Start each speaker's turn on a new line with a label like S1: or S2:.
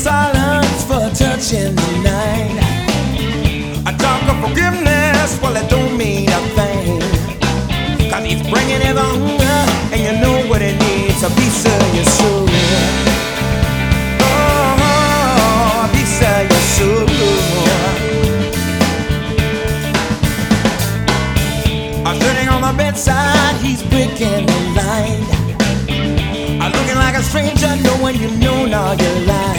S1: silence for touching the night. I talk of forgiveness, well it don't mean a thing, 'cause he's bringing it on, and you know what it needs, a piece of your soul. Oh, a piece of your soul. I'm sitting on the bedside, he's breaking the light. I'm looking like a stranger, knowing you know now you're lying.